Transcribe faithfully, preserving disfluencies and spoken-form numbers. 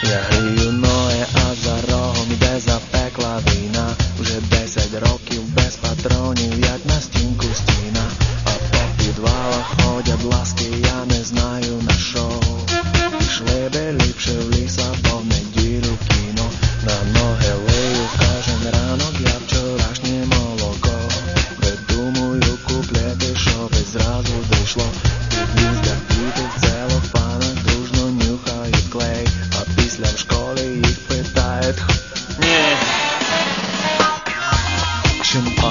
Я грію ноги, а за рогом іде запекла війна. Уже десять років без патронів, як на стінку стіна. А по підвалах ходять ласки, я не знаю на що. Пішли би ліпше в ліс або в неділю в кіно. На ноги лию кожен ранок, я вчорашнє молоко. Придумую куплети, щоби зразу дійшло. Під'їздах діти в целофанах дружно нюхають клей. А після в школі їх питають: ні, чим